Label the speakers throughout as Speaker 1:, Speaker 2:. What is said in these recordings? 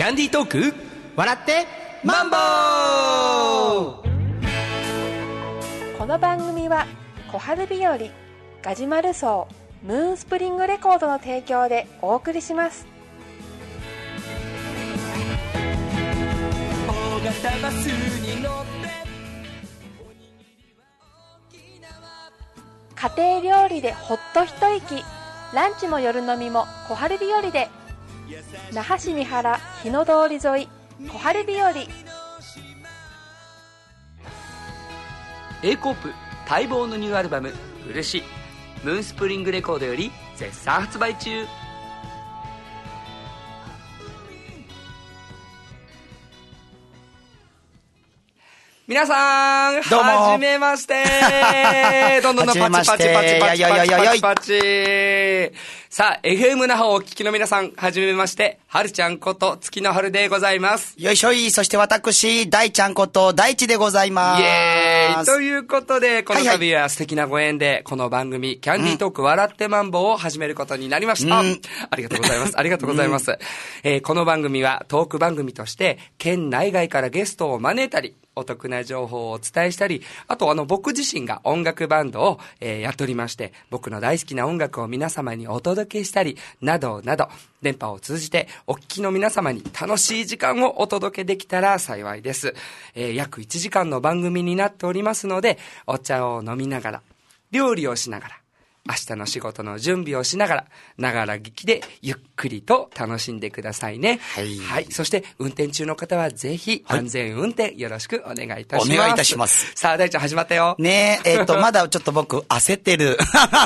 Speaker 1: ャンディートーク
Speaker 2: 笑ってマンボウ。
Speaker 3: この番組は小春日和、ガジュマルソー、ムーンスプリングレコードの提供でお送りします。
Speaker 1: 大型バスに乗って
Speaker 3: 家庭料理でほっと一息、ランチも夜飲みも小春日和で。那覇市三原日の通り沿い、小春日和。
Speaker 4: A コープ待望のニューアルバム「漆」ムーンスプリングレコードより絶賛発売中。皆さん、
Speaker 2: どうも
Speaker 4: はじめましてどんどんパチパチパチパチパチパチパチパチ。さあ、FM 那覇をお聞きの皆さん、はじめまして、はるちゃんこと月の春でございます。
Speaker 2: よいしょい。そして私、大ちゃんこと大地でございます。
Speaker 4: イエーイということで、この度は素敵なご縁で、この番組、キャンディートーク笑ってマンボウを始めることになりました。ありがとうございます。ありがとうございます。この番組はトーク番組として、県内外からゲストを招いたり、お得な情報をお伝えしたり、あと僕自身が音楽バンドを、やっておりまして、僕の大好きな音楽を皆様にお届けしたり、などなど、電波を通じてお聞きの皆様に楽しい時間をお届けできたら幸いです。約1時間の番組になっておりますので、お茶を飲みながら、料理をしながら、明日の仕事の準備をしながら、ながら聞きでゆっくりと楽しんでくださいね。はい。はい。そして、運転中の方はぜひ、安全運転よろしくお願いいたします。
Speaker 2: お願いいたします。
Speaker 4: さあ、大ちゃん始まったよ。
Speaker 2: ねえ、まだちょっと僕、焦ってる。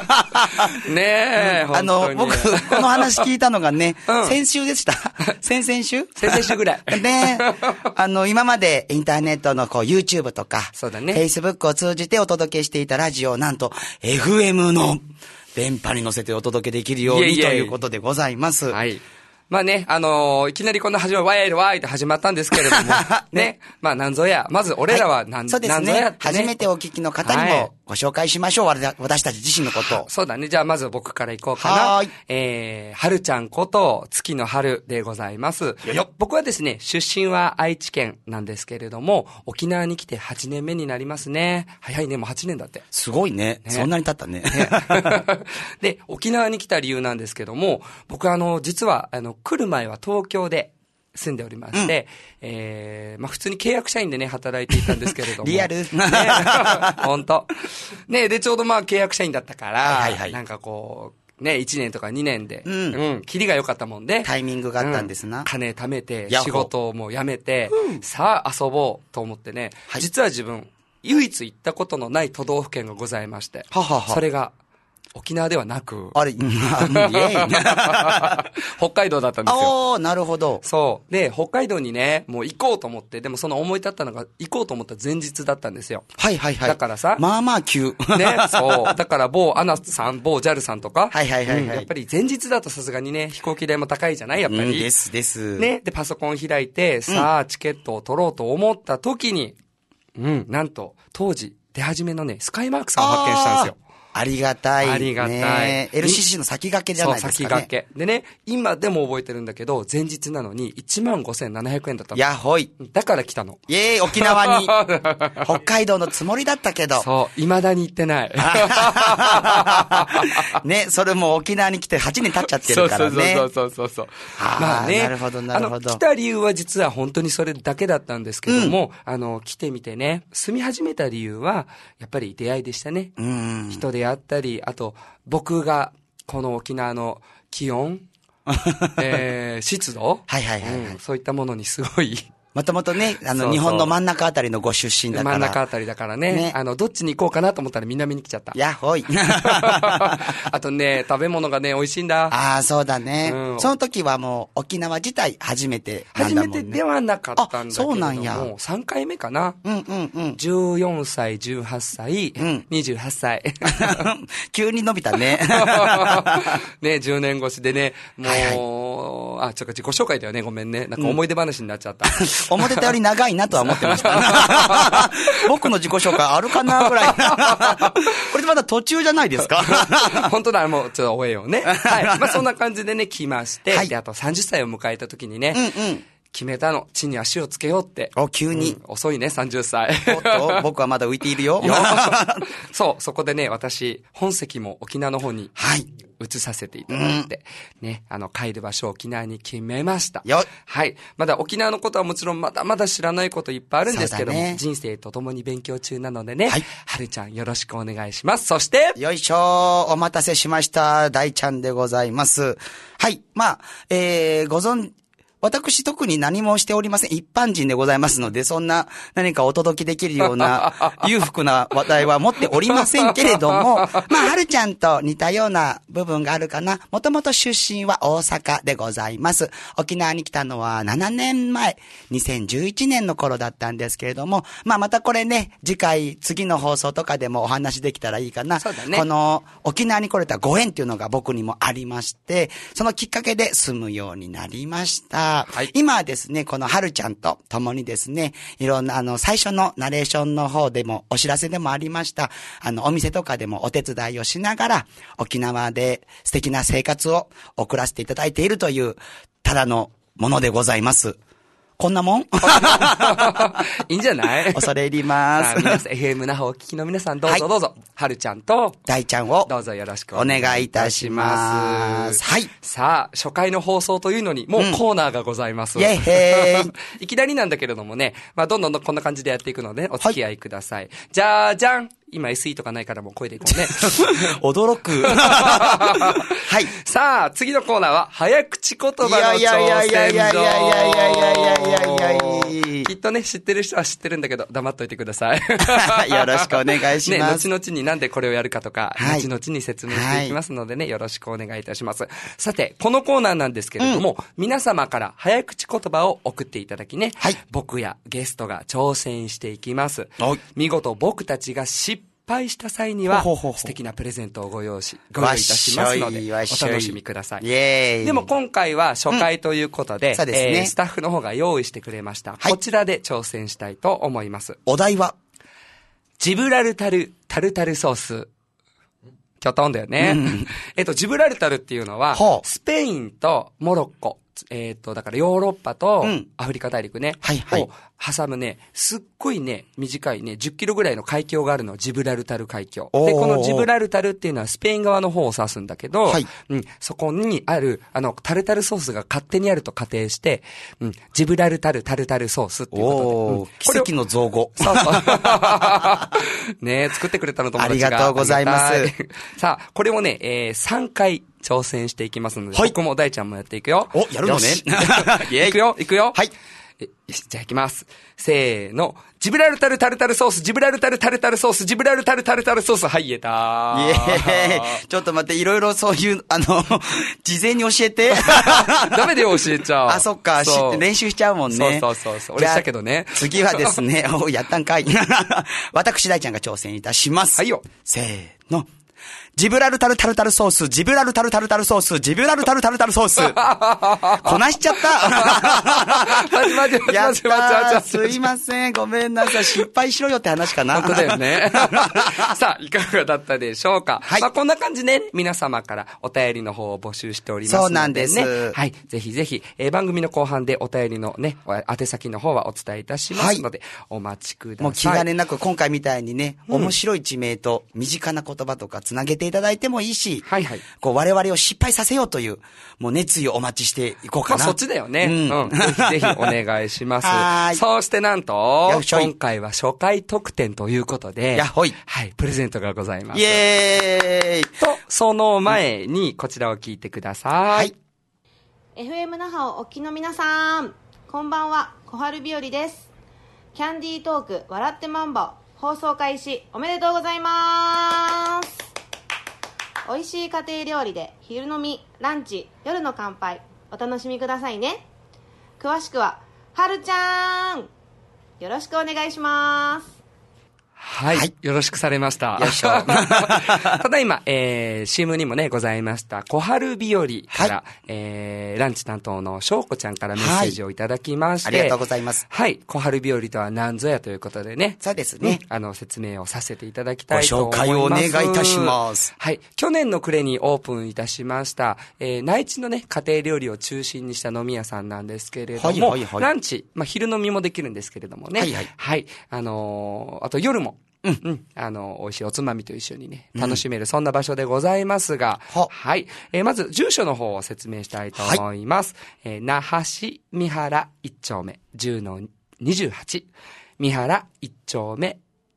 Speaker 4: ねえ、本当に。
Speaker 2: 僕、この話聞いたのがね、先週でした。先々週
Speaker 4: ぐらい。
Speaker 2: ねえ、今までインターネットのYouTube とか、
Speaker 4: そうだね。
Speaker 2: Facebook を通じてお届けしていたラジオを、なんと、FM の、電波に乗せてお届けできるようにということでございます。
Speaker 4: はい。まあね、いきなりこんなワイルワイって始まったんですけれども、ね。まあ、なんぞや。まず、俺らは
Speaker 2: そうですね。初めてお聞きの方にもご紹介しましょう。私たち自身のことを。
Speaker 4: そうだね。じゃあ、まず僕から行こうかな。はるちゃんこと月の春でございます。僕はですね、出身は愛知県なんですけれども、沖縄に来て8年目になりますね。早いね、もう8年だって。
Speaker 2: すごいね。そんなに経ったね。
Speaker 4: で、沖縄に来た理由なんですけども、僕実は、来る前は東京で住んでおりまして、まあ普通に契約社員でね、働いていたんですけれども。
Speaker 2: リアルね、
Speaker 4: 本当ね、で、ちょうどまあ契約社員だったから、なんかこう、ね、1年とか2年で、キリが良かったもんで。
Speaker 2: タイミングがあったんですな。
Speaker 4: 金貯めて、仕事をもう辞めて、さあ遊ぼうと思ってね、実は自分、唯一行ったことのない都道府県がございまして、それが、沖縄ではなく。
Speaker 2: あれ、イエーイ。
Speaker 4: 北海道だったんですよ。
Speaker 2: なるほど。
Speaker 4: そう。で、北海道にね、もう行こうと思って、でもその思い立ったのが、行こうと思った前日だったんですよ。
Speaker 2: はいはいはい。
Speaker 4: だからさ。
Speaker 2: まあまあ急。
Speaker 4: ね、そう。だから某アナさん、某 JAL さんとか。
Speaker 2: はいはいはい。
Speaker 4: やっぱり前日だとさすがにね、飛行機代も高いじゃないやっぱり。
Speaker 2: です。
Speaker 4: ね、で、パソコン開いて、さあ、チケットを取ろうと思った時に、なんと、当時、出始めのね、スカイマークさんを発見したんですよ。
Speaker 2: ありがたい。
Speaker 4: ありがたい。
Speaker 2: LCC の先駆けじゃないですかね。
Speaker 4: そう、先駆け。でね、今でも覚えてるんだけど、前日なのに 15,700 円だったの。
Speaker 2: やほい。
Speaker 4: だから来たの。
Speaker 2: イエーイ、沖縄に。北海道のつもりだったけど。
Speaker 4: そう、未だに行ってない。
Speaker 2: ね、それも沖縄に来て8年経っちゃってるからね。
Speaker 4: そう。まあね。
Speaker 2: なるほど。
Speaker 4: 来た理由は実は本当にそれだけだったんですけども、来てみてね、住み始めた理由は、やっぱり出会いでしたね。人であったり、あと、僕が、この沖縄の気温、湿度、そういったものにすごい、
Speaker 2: もともとね、日本の真ん中あたりのご出身だから。
Speaker 4: 真ん中あたりだからね。どっちに行こうかなと思ったら南に来ちゃった。
Speaker 2: やっほい。
Speaker 4: あとね、食べ物がね、美味しいんだ。
Speaker 2: ああ、そうだね。その時はもう沖縄自体初めてなんだもんね。
Speaker 4: 初めてではなかったんだけども。
Speaker 2: そうなんや。
Speaker 4: もう3回目かな。14歳、18歳、28歳。
Speaker 2: 急に伸びたね。
Speaker 4: ね、10年越しでね、もう、自己紹介だよね、ごめんね。なんか思い出話になっちゃった。
Speaker 2: 思ってたより長いなとは思ってました。僕の自己紹介あるかなぐらい。これまだ途中じゃないですか。
Speaker 4: 本当だ、もうちょっと終えようね。はい。まあそんな感じでね、来まして、で、あと30歳を迎えた時にね、 決めたの。地に足をつけようって。
Speaker 2: 急に。
Speaker 4: 遅いね、30歳。
Speaker 2: おっと、僕はまだ浮いているよ。
Speaker 4: そう、そこでね、私、本籍も沖縄の方に。
Speaker 2: はい。
Speaker 4: 移させていただいて、ね、帰る場所を沖縄に決めました。
Speaker 2: よっ。
Speaker 4: はい。まだ沖縄のことはもちろんまだまだ知らないこといっぱいあるんですけども、ね、人生とともに勉強中なのでね、はい。はるちゃんよろしくお願いします。そして、
Speaker 2: よいしょ、お待たせしました。大ちゃんでございます。はい。まあ、私特に何もしておりません。一般人でございますので、そんな何かお届けできるような裕福な話題は持っておりませんけれども、まあ、はるちゃんと似たような部分があるかな。もともと出身は大阪でございます。沖縄に来たのは7年前、2011年の頃だったんですけれども、まあ、またこれね、次の放送とかでもお話できたらいいかな。
Speaker 4: そうだね。
Speaker 2: この沖縄に来れたご縁っていうのが僕にもありまして、そのきっかけで住むようになりました。はい、今はですね、このはるちゃんと共にですね、いろんな最初のナレーションの方でもお知らせでもありました、お店とかでもお手伝いをしながら、沖縄で素敵な生活を送らせていただいているという、ただのものでございます。こんなもん
Speaker 4: いいんじゃない？
Speaker 2: 恐れ入ります。
Speaker 4: 皆さん、FM 那覇お聞きの皆さん、どうぞどうぞ、はい、はるちゃんと、
Speaker 2: 大ちゃんを、
Speaker 4: どうぞよろしく
Speaker 2: お願いいたします。はい。
Speaker 4: さあ、初回の放送というのに、もうコーナーがございます。
Speaker 2: イェヘーイ。
Speaker 4: いきなりなんだけれどもね、まあ、どんどんこんな感じでやっていくので、お付き合いください。はい、じゃあ、じゃん。今 SE とかないからもう声でいこうね。
Speaker 2: 驚く。はい。
Speaker 4: さあ、次のコーナーは、早口言葉の挑戦状。きっとね、知ってる人は知ってるんだけど、黙っといてください。
Speaker 2: よろしくお願いします。
Speaker 4: ね、後々になんでこれをやるかとか、後々に説明していきますのでね、よろしくお願いいたします。さて、このコーナーなんですけれども、皆様から早口言葉を送っていただきね、僕やゲストが挑戦していきます。見事僕たちが失敗した際には素敵なプレゼントをご用意いたしますのでお楽しみください。でも今回は初回ということで、スタッフの方が用意してくれました。こちらで挑戦したいと思います。
Speaker 2: お題は
Speaker 4: ジブラルタルタルタルソース。きょとんだよね。ジブラルタルっていうのはスペインとモロッコ、だからヨーロッパとアフリカ大陸ね、を挟むね、すっごいね、短いね、10キロぐらいの海峡があるの、ジブラルタル海峡。で、このジブラルタルっていうのはスペイン側の方を指すんだけど、そこにある、タルタルソースが勝手にあると仮定して、ジブラルタルタルタルソースっていうこと
Speaker 2: で。奇跡の造語。
Speaker 4: そうそう。ね、作ってくれたの友達が。
Speaker 2: ありがとうございます。
Speaker 4: さあ、これをね、3回、挑戦していきますので、僕も大ちゃんもやっていくよ。
Speaker 2: やるのね。
Speaker 4: いくよ、いくよ。
Speaker 2: はい。
Speaker 4: じゃあいきます。せーの。ジブラルタルタルタルソース、ジブラルタルタルタルソース、ジブラルタルタルタルソース。はい、言えたー。
Speaker 2: イエーイ。ちょっと待って、いろいろそういう、事前に教えて。
Speaker 4: ダメでよ、教えちゃう。
Speaker 2: あ、そっか。練習しちゃうもんね。
Speaker 4: そう。俺したけどね。
Speaker 2: 次はですね、やったんかい。私、大ちゃんが挑戦いたします。
Speaker 4: はいよ。
Speaker 2: せーの。ジブラルタルタルタルソース、ジブラルタルタルタルソース、ジブラルタルタルタルソース。こなしちゃった。やったー。すいません。ごめんなさい。失敗しろよって話かな。
Speaker 4: 本当だよね。さあ、いかがだったでしょうか。はい。まあ、こんな感じで、皆様からお便りの方を募集しておりますので、ね。そうなんです。はい。ぜひぜひ、番組の後半でお便りのね、宛先の方はお伝えいたしますので、お待ちください。
Speaker 2: もう気兼ねなく今回みたいにね、面白い地名と身近な言葉とかつなげていただいてもいいし、こう我々を失敗させようという、もう熱意をお待ちしていこうかな。
Speaker 4: まあそっちだよね。ぜひぜひお願いします。そしてなんと、今回は初回特典ということで、はい、プレゼントがございます。
Speaker 2: イエーイ
Speaker 4: と、その前にこちらを聞いてください。はい。
Speaker 5: FM 那覇をお聞きの皆さん、こんばんは、小春日和です。キャンディートーク笑ってマンボ放送開始おめでとうございます。美味しい家庭料理で昼飲み、ランチ、夜の乾杯お楽しみくださいね。詳しくははるちゃんよろしくお願いします。
Speaker 4: はい。はい、よろしくされました。
Speaker 2: よいしょ。
Speaker 4: ただいま、CM にもね、ございました、小春日和から、はい、ランチ担当の翔子ちゃんからメッセージをいただきまして、
Speaker 2: はい、ありがとうございます。
Speaker 4: はい。小春日和とは何ぞやということでね。
Speaker 2: そうですね。
Speaker 4: 説明をさせていただきたいと思います。
Speaker 2: ご紹介をお願いいたします。
Speaker 4: はい。去年の暮れにオープンいたしました、内地のね、家庭料理を中心にした飲み屋さんなんですけれども、はいはいはい、ランチ、まあ、昼飲みもできるんですけれどもね。はいはい。はい。あと夜も、美味しいおつまみと一緒にね、楽しめる、そんな場所でございますが、はい。まず、住所の方を説明したいと思います。はい、那覇市三原1丁目 10-28。三原1丁目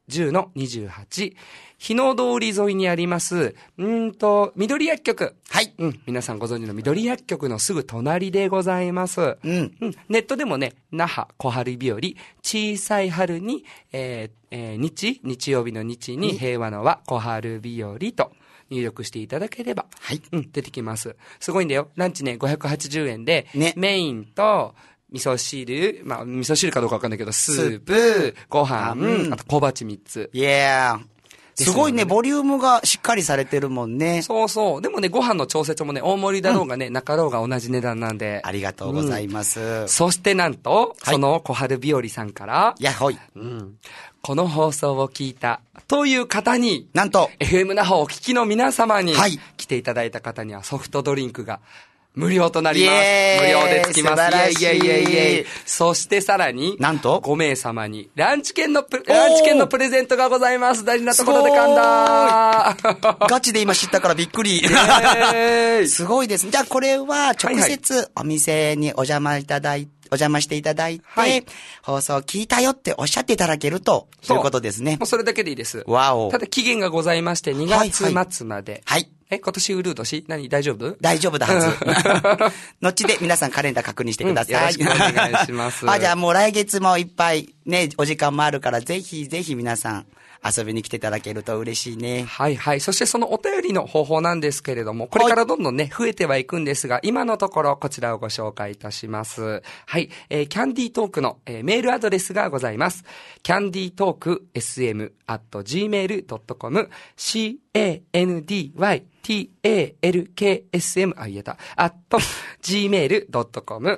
Speaker 4: 10-28。日野通り沿いにあります、緑薬局。はい。皆さんご存知の緑薬局のすぐ隣でございます。ネットでもね、那覇小春日和、小さい春に、日曜日の日に平和の和小春日和と入力していただければ、はい。出てきます。すごいんだよ。ランチね、580円で、ね、メインと、味噌汁、まあ、味噌汁かどうかわかんないけど、スープ、ご飯、あと小鉢3つ。すごいね、ボリュームがしっかりされてるもんね。そうそう。でもね、ご飯の調節もね、大盛りだろうがね、なかろうが同じ値段なんで。
Speaker 2: ありがとうございます。
Speaker 4: そしてなんと、その小春日和さんから、
Speaker 2: やっほい。
Speaker 4: この放送を聞いたという方に、
Speaker 2: なんと、
Speaker 4: FM 那覇をお聞きの皆様に、来ていただいた方にはソフトドリンクが、無料となります。無料でつきます。イエイイエイイエイ。そしてさらに、なんと5名様にランチ券のプレゼントがございます。大事なところで噛んだ。
Speaker 2: ガチで今知ったからびっくり。すごいですね。じゃあこれは直接お店にお邪魔していただいて、はい、放送聞いたよっておっしゃっていただけると、そういうことですね。
Speaker 4: もうそれだけでいいです。
Speaker 2: わお。
Speaker 4: ただ期限がございまして、2月末まで。はい。今年ウルー年大丈夫？
Speaker 2: 大丈夫だはず。後で皆さんカレンダー確認してください。
Speaker 4: よろしくお願いします。
Speaker 2: じゃあもう来月もいっぱいね、お時間もあるから、ぜひぜひ皆さん、遊びに来ていただけると嬉しいね。
Speaker 4: はいはい。そしてそのお便りの方法なんですけれども、これからどんどんね、増えてはいくんですが、今のところこちらをご紹介いたします。はい。キャンディートークの、メールアドレスがございます。candytalksm@gmail.com candytalksm gmail.com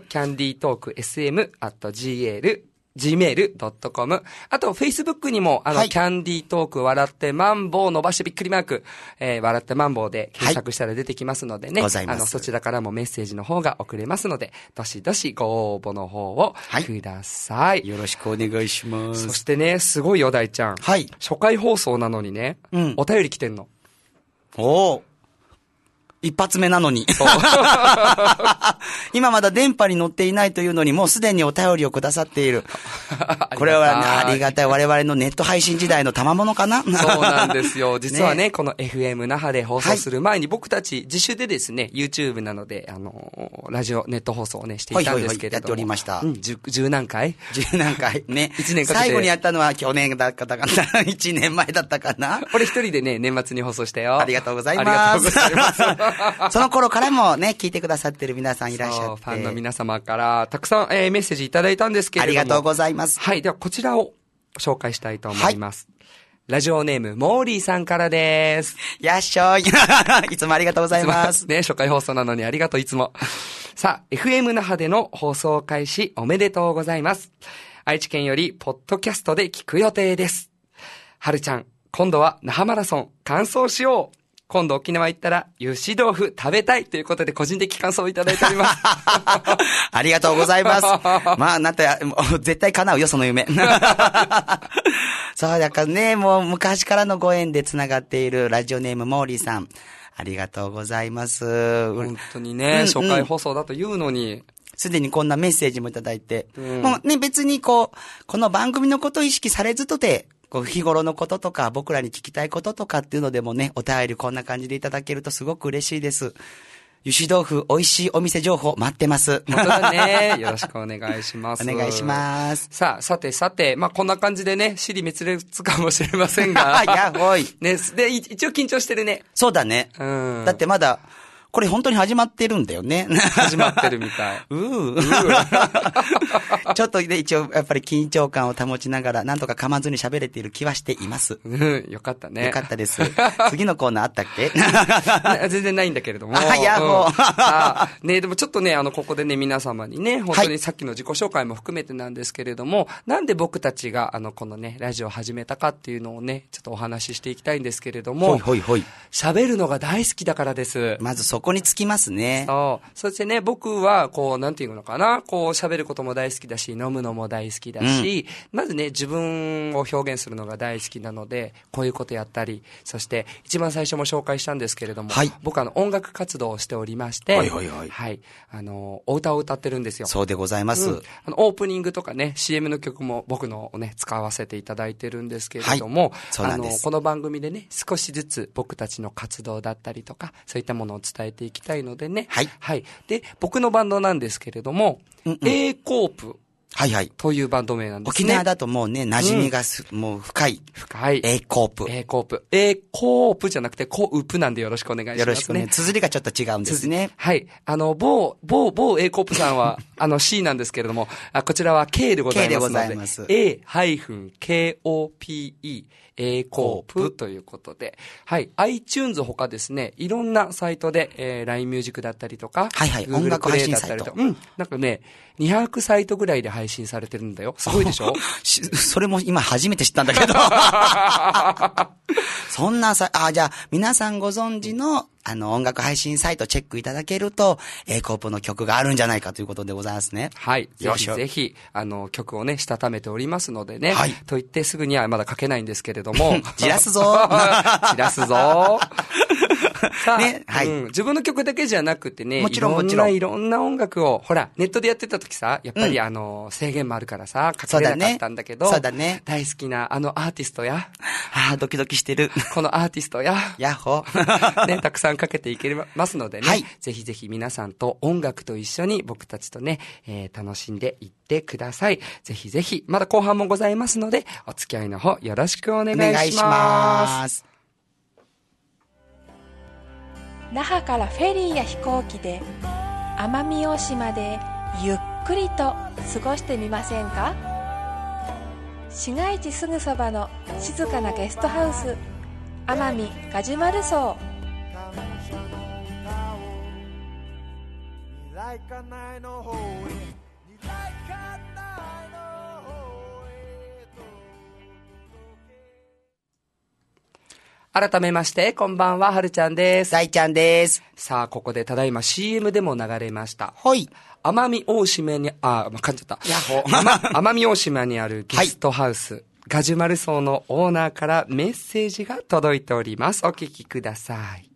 Speaker 4: candytalksm@gmail.com あと、Facebook にも、キャンディートーク笑ってマンボウ伸ばしてびっくりマーク、笑ってマンボウで検索したら出てきますのでね。ございます。そちらからもメッセージの方が送れますので、どしどしご応募の方をください。
Speaker 2: よろしくお願いします。
Speaker 4: そしてね、すごいよ、大ちゃん。はい。初回放送なのにね、お便り来てんの。
Speaker 2: おー。一発目なのに。今まだ電波に乗っていないというのに、もうすでにお便りをくださっている。これはね、ありがたい。我々のネット配信時代の賜物かな。
Speaker 4: そうなんですよ。実はね、この FM 那覇で放送する前に、僕たち自主でですね、YouTube なので、ラジオ、ネット放送をね、していたんですけれども。やってお
Speaker 2: りました。
Speaker 4: 十何回
Speaker 2: ね。
Speaker 4: 1年かけて。
Speaker 2: 最後にやったのは去年だったかな。1年前だったかな。
Speaker 4: 俺一人でね、年末に放送したよ。
Speaker 2: ありがとうございます。ありがとうございます。その頃からもね、聞いてくださってる皆さんいらっしゃって。
Speaker 4: ファンの皆様からたくさん、メッセージいただいたんですけれども。
Speaker 2: ありがとうございます。
Speaker 4: はい。ではこちらを紹介したいと思います。はい、ラジオネーム、モーリーさんからです。
Speaker 2: やっしょい。いつもありがとうございます。
Speaker 4: ね、初回放送なのにありがとう、いつも。さあ、FM 那覇での放送開始おめでとうございます。愛知県より、ポッドキャストで聞く予定です。はるちゃん、今度は那覇マラソン、完走しよう。今度沖縄行ったら、油脂豆腐食べたいということで個人的感想をいただいております。
Speaker 2: ありがとうございます。まあ、なんて、絶対叶うよ、その夢。そう、だからね、もう昔からのご縁で繋がっているラジオネームモーリーさん。ありがとうございます。
Speaker 4: 本当にね、初回放送だというのに。
Speaker 2: すでにこんなメッセージもいただいて。もうね、別にこの番組のことを意識されずとて、日頃のこととか、僕らに聞きたいこととかっていうのでもね、お便りこんな感じでいただけるとすごく嬉しいです。油脂豆腐、美味しいお店情報待ってます。
Speaker 4: 本当だね。よろしくお願いします。
Speaker 2: お願いします。
Speaker 4: さて、まあ、こんな感じでね、尻滅裂かもしれませんが。
Speaker 2: やほい。
Speaker 4: ね、で、一応緊張してるね。
Speaker 2: そうだね。だってまだ、 これ本当に始まってるんだよね。
Speaker 4: 始まってるみたい。
Speaker 2: ちょっとね、一応やっぱり緊張感を保ちながら、なんとか噛まずに喋れている気はしています。
Speaker 4: よかったね。
Speaker 2: よかったです。次のコーナーあったっけ
Speaker 4: 全然ないんだけれども。
Speaker 2: やもう。
Speaker 4: ね、でもちょっとね、ここでね、皆様にね、本当にさっきの自己紹介も含めてなんですけれども、なんで僕たちが、このね、ラジオを始めたかっていうのをね、ちょっとお話ししていきたいんですけれども、喋るのが大好きだからです。
Speaker 2: まずそこにつきますね。
Speaker 4: そう。そしてね、僕は、こう、なんていうのかな、こう、喋ることも大好きだし、飲むのも大好きだし、まずね、自分を表現するのが大好きなので、こういうことやったり、そして、一番最初も紹介したんですけれども、僕音楽活動をしておりまして、お歌を歌ってるんですよ。
Speaker 2: そうでございます。
Speaker 4: オープニングとかね、CM の曲も僕のをね、使わせていただいてるんですけれども、
Speaker 2: そうなんです。
Speaker 4: この番組でね、少しずつ僕たちの活動だったりとか、そういったものを伝えていきたいのでね。で、僕のバンドなんですけれども、A コープ。というバンド名なんですね。
Speaker 2: 沖縄だともうね、馴染みがもう深い。A コープ。
Speaker 4: A コープ。A コープじゃなくて、コウプなんでよろしくお願いしますね。
Speaker 2: よろしくね。綴りがちょっと違うんですね。
Speaker 4: 某 A コープさんは、C なんですけれども、こちらは K でございますので。
Speaker 2: K でございます。
Speaker 4: A-KOPE。A コープということで、iTunes 他ですね、いろんなサイトで、LINE ミュージックだったりとか、
Speaker 2: 音楽配信サイト。
Speaker 4: なんかね、200サイトぐらいで配信されてるんだよ。すごいでしょ
Speaker 2: それも今初めて知ったんだけど。そんなじゃあ、皆さんご存知の、音楽配信サイトチェックいただけると、A コープの曲があるんじゃないかということでございますね。
Speaker 4: ぜひぜひ、曲をね、したためておりますのでね。と言ってすぐにはまだ書けないんですけれども。
Speaker 2: じらすぞ
Speaker 4: さあ、自分の曲だけじゃなくてね、もちろんいろんな音楽を、ほら、ネットでやってた時さ、やっぱり制限もあるからさ、書けなかったんだけど、大好きなアーティストや、
Speaker 2: ドキドキしてる。
Speaker 4: このアーティストや、
Speaker 2: ヤッホ
Speaker 4: ね、たくさんかけていけますのでね、ぜひぜひ皆さんと音楽と一緒に僕たちとね、楽しんでいってください。ぜひぜひ、まだ後半もございますので、お付き合いの方よろしくお願いします。
Speaker 3: 那覇からフェリーや飛行機で奄美大島でゆっくりと過ごしてみませんか？市街地すぐそばの静かなゲストハウス、奄美ガジュマル荘。
Speaker 4: 改めまして、こんばんは、はるちゃんです。
Speaker 2: 大ちゃんです。
Speaker 4: さあ、ここでただいま CM でも流れました。
Speaker 2: 奄
Speaker 4: 美大島に、噛んじゃった。奄美大島にあるゲストハウス、ガジュマル荘のオーナーからメッセージが届いております。お聞きください。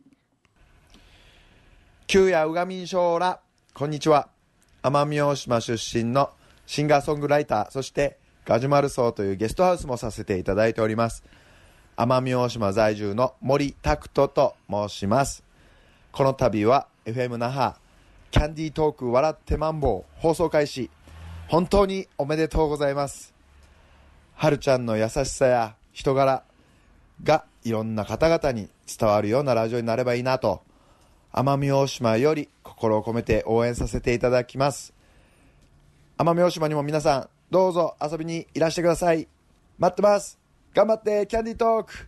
Speaker 6: 旧やうがみんしょうら、こんにちは。奄美大島出身のシンガーソングライター、そしてガジュマル荘というゲストハウスもさせていただいております。奄美大島在住の森拓人と申します。この度は FM 那覇キャンディートーク笑ってマンボウ放送開始、本当におめでとうございます。はるちゃんの優しさや人柄がいろんな方々に伝わるようなラジオになればいいなと、奄美大島より心を込めて応援させていただきます。奄美大島にも皆さんどうぞ遊びにいらしてください。待ってます。頑張って、キャンディートーク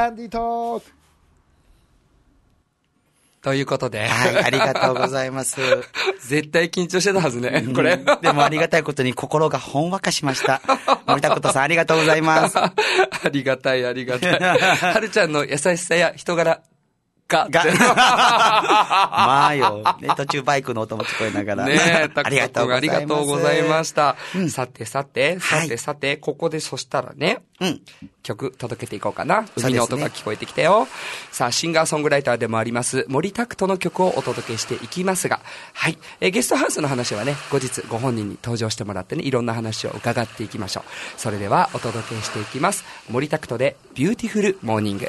Speaker 4: ということで。
Speaker 2: ありがとうございます。
Speaker 4: 絶対緊張してたはずね、これ。
Speaker 2: でもありがたいことに心がほんわかしました。森田ことさんありがとうございます。
Speaker 4: ありがたい。はるちゃんの優しさや人柄まあ
Speaker 2: よ、ね、途中バイクの音も聞こえながら。
Speaker 4: ね、ありがとうございました。さて、ここでそしたらね、曲届けていこうかな。海の音が聞こえてきたよ。さあ、シンガーソングライターでもあります森拓人の曲をお届けしていきますが、ゲストハウスの話はね、後日ご本人に登場してもらってね、いろんな話を伺っていきましょう。それではお届けしていきます。森拓人でビューティフルモーニング。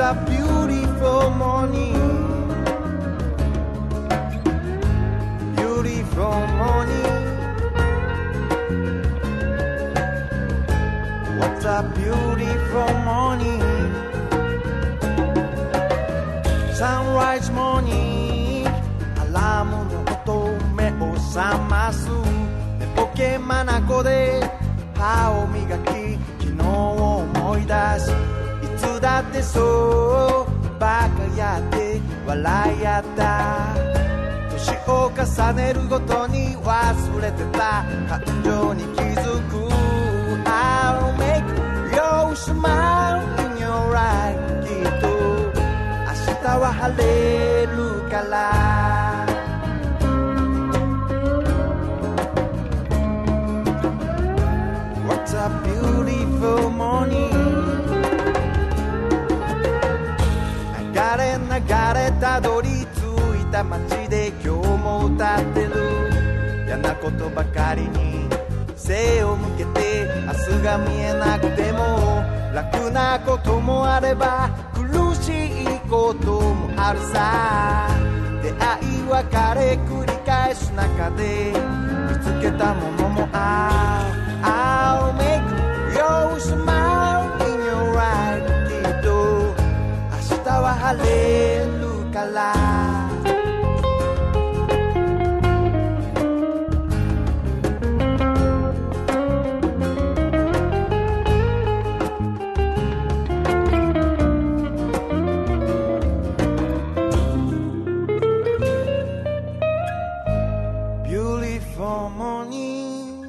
Speaker 7: a beautiful morning. Beautiful morning. What a beautiful morning. Sunrise morning. アラームの音、目を覚ます寝ぼけ眼で歯を磨き、昨日を思い出し、いつだってそうバカやって笑い合った。年を重ねるごとに忘れてた感情に気づく。 I'll make your smile in your eye。 きっと明日は晴れるから。What's a beautiful morning。 流れ流れたどり着いた街で今日も歌ってる。嫌なことばかりに背を向けて、明日が見えなくても楽なこともあれば苦しいこともあるさ。出会い別れ繰り返す中で見つけたものもある。I'll make your smile in your eye。 きっと明日は晴れるから。Beautiful morning。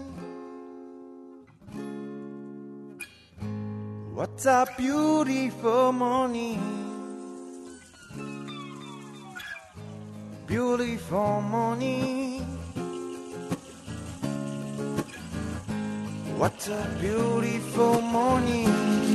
Speaker 7: What's a beautiful morning。 Beautiful morning。 What's a beautiful morning。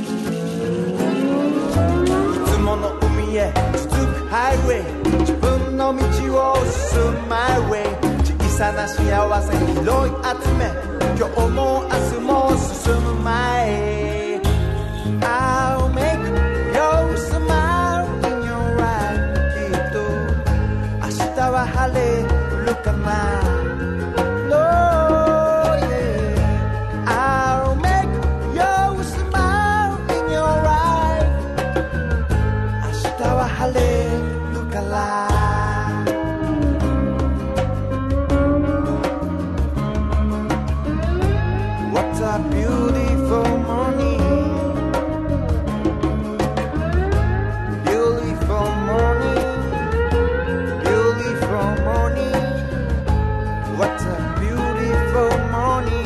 Speaker 7: いつもの海へ続くハイウェイ、自分の道を進むマイウェイ。小さな幸せに拾い集め、今日も明日も進む前。 I'll make your smile in your eye。 きっと明日は晴れるかな。 No yeah。 I'll make your smile in your eye。 明日は晴れるから。What's a beautiful morning。 Beautiful morning。 Beautiful morning。 What's a beautiful morning。